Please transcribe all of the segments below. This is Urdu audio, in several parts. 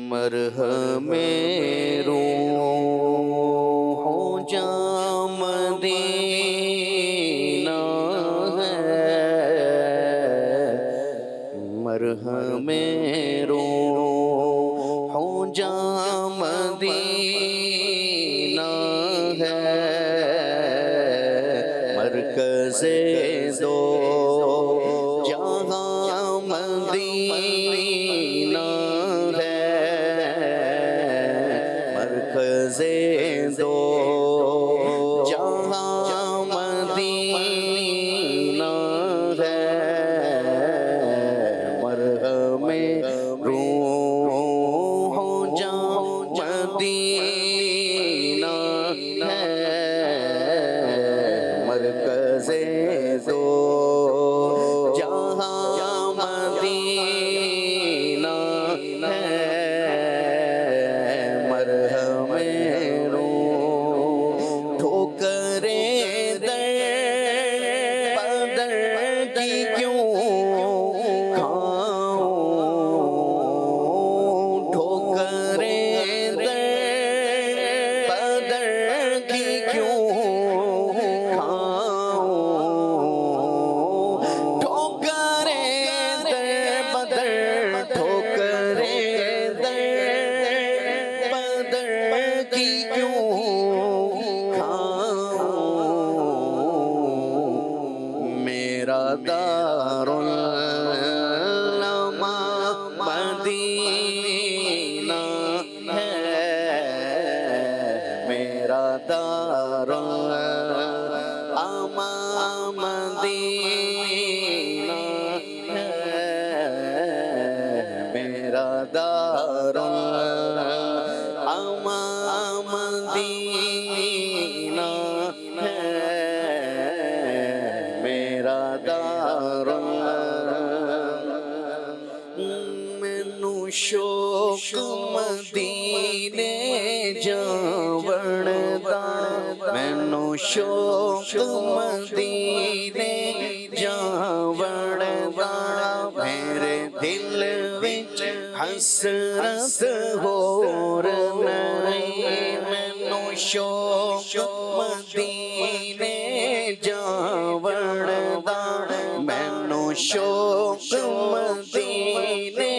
مرہم روح جاں مدینہ ہے، مرہم روح جاں مدینہ ہے، مرکز دو جہاں مدینہ ہے، مرکز دو جہاں مدینہ ہے، مرہم روح جاں مدینہ ہے، مرکز دو جہاں مدینہ ہے، مرہم روح ٹھوکریں در بدر کی کیوں کھاؤں، ٹھوکریں در بدر کی کیوں کھاؤں، ٹھوکریں در بدر، ٹھوکریں در بدر کی کیوں کھاؤں، میرا دارالعلم مدینہ ہے، میرا دارالعلم مدینہ ہے، میرا دارالعلم مدینہ ہے، میرا دارالعلم، مینوں شوق مدینے جاون دا، مینوں شوق مدینے جاون دا، میرے دل وچ حسرت ہور نہیں، مینوں شوق مدینے جاون دا، مینوں شوق مدینے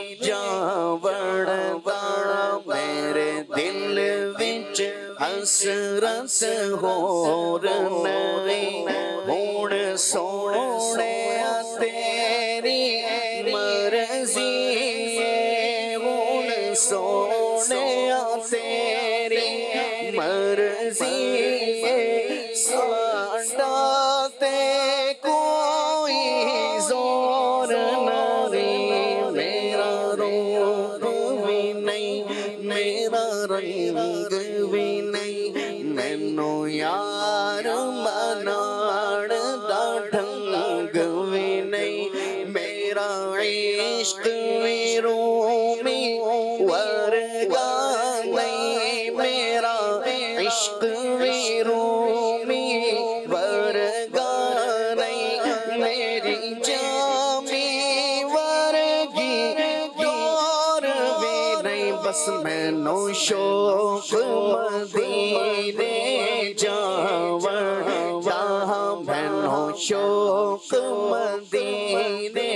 جاون دا، میرے دل وچ حسرت ہور نہیں، ہن سونیا تیری مرضی ہے، ہن سونیا تیری مرضی ہے، ساڈا تے کوئی زور نہیں، میرا روپ بھی نہیں، میرا رنگ بھی نہیں، مینوں یار مناڑ دا ڈھنگ بھی نہیں، میرا عشق بھی رومی ورگا نہیں، میرا عشق بھی رومی ورگا نہیں، میری جامی ورگی دور بھی نہیں، بس مینوں شوق مدینے جاون دا، مینوں شوق مدینے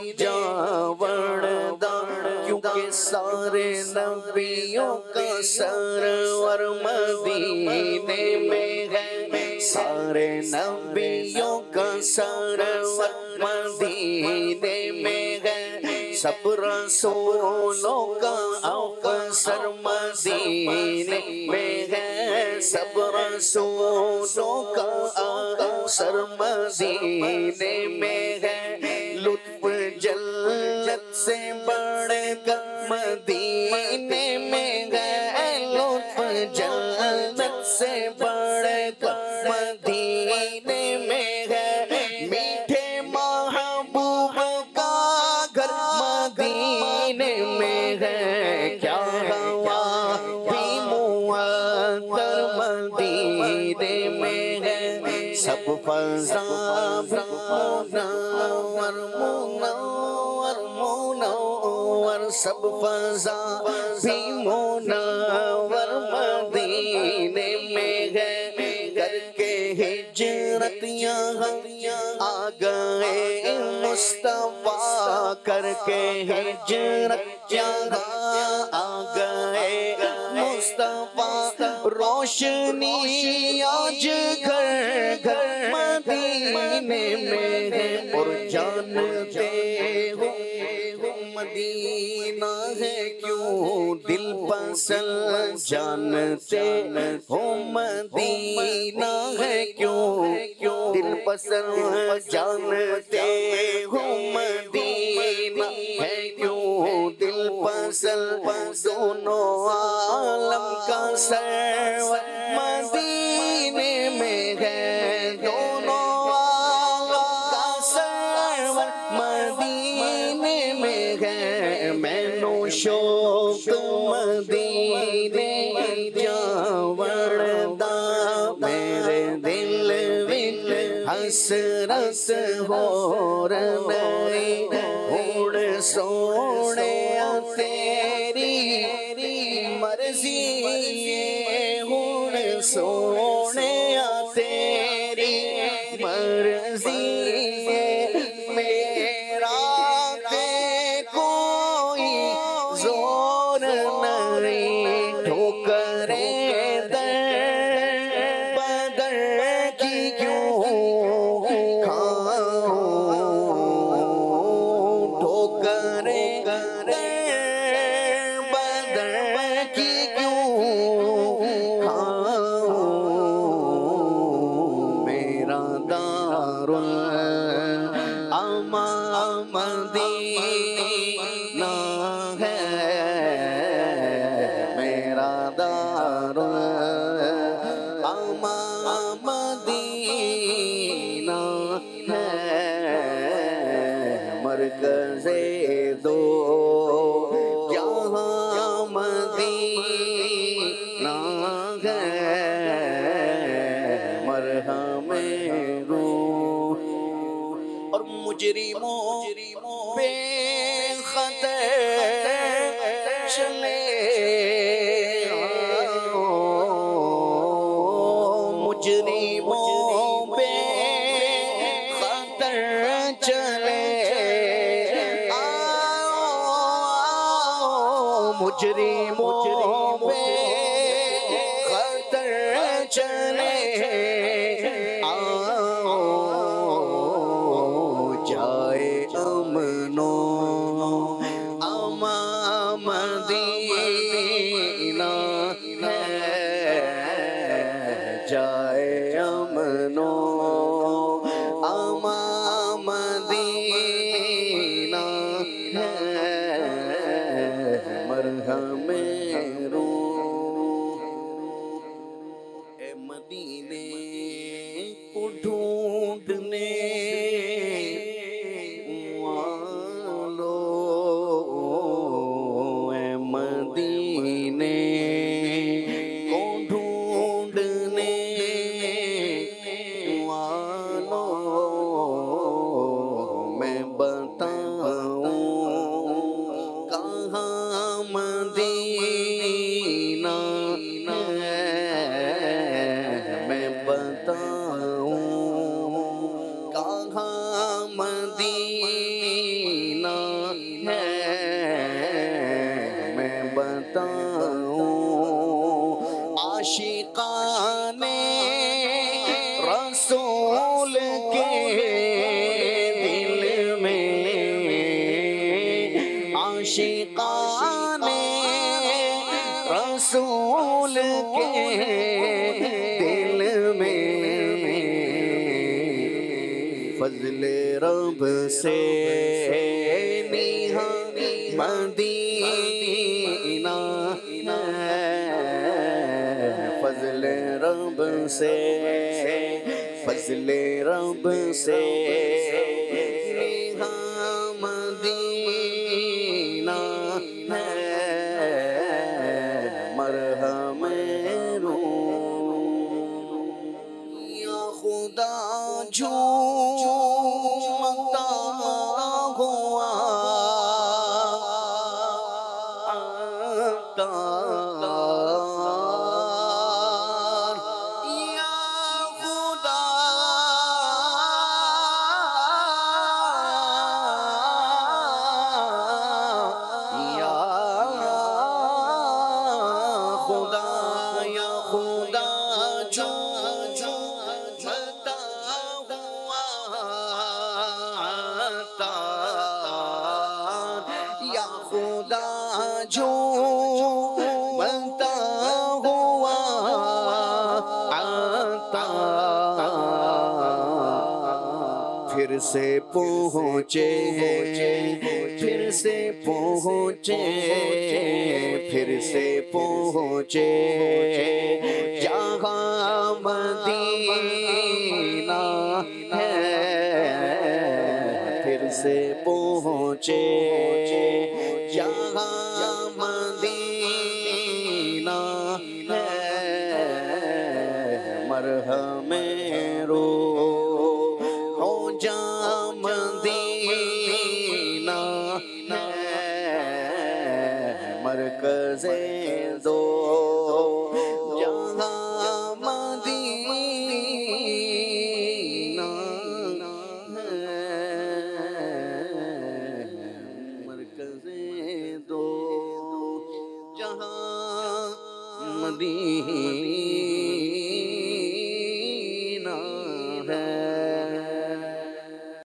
جاون دا، کیونکہ سارے نبیوں کا سرور مدینے میں ہے، سارے نبیوں کا سرور مدینے میں ہے، سب رسولوں کا افسر مدینے میں ہے، سب رسولوں کا افسر مدینے میں ہے، لطف جلت سے بڑھ کر مدینے میں ہے، لطف جلت سے بڑھ کر مدینے میں ہے، میٹھے محبوب کا گھر مدینے میں ہے، کیا ہوا بھی معطر مدینے میں ہے، سب فضا منور منور منور سب فضا بھی منور مدینے میں ہے کر کے ہجرت یہاں آ گئے مصطفیٰ کر کے ہجرت یہاں آ گئے مصطفیٰ روشنی آج گھر گھر مدینے میں ہے اور جانتے ہو مدینہ ہے کیوں دل پسند جانتے ہو مدینہ ہے کیوں دل پسند جانتے ہو مدینہ ہے کیوں دل پسند دونوں عالم کا سرور مدینے میں ہے دونوں عالم کا سرور مدینے میں ہے میں نو شوق مدینے جاوڑدا میرے دل وچ حسرت ہو رہی ہن سونے تیری مرضی ہن سونے تیری مرضی میرا تے کوئی زور نہیں ٹھوکریں در بدر کی کیوں کھاؤں ٹھوکریں در بدر کی کیوں کھاؤں میرا دارالامان مدینہ ہے میرا دارالامان مدینہ ہے مرکز دو جہاں مدینہ ہے مرہم روح اور مجرموں بے خطر چلے مجرموں بے خطر چلے مجرموں بے خطر چلے آؤ جائے امن و امان مدینہ ہے جائے امن و امان مدینہ ہے مرہم روح اے مدینے کو ڈھونڈنے والوں اے مدینے کو ڈھونڈنے والوں میں بتاؤں کہاں مدینہ ہے میں بتاؤں کہاں مدینہ ہے میں بتاؤں عاشقان رسول کے دل میں عاشقان رسول کے دل میں فضل رب سے نیہا مدینہ ہے فضل رب سے فضل رب سے نیہا مدینہ ہے مرہم روح یا خدا جھومتا ہوا ستار یا خدا یا خدا یا خدا جو بتا ہوا یا خدا جو بنتا ہوا عطا پھر سے پہنچے پھر سے پہنچے پھر سے پہنچے جہاں مدینہ ہے پھر سے پہنچے جہاں مدینہ ہے مرہم روح ہو جا مدینہ ہے مرکز دو جہاں مدینہ مرکز دو جہاں مدینہ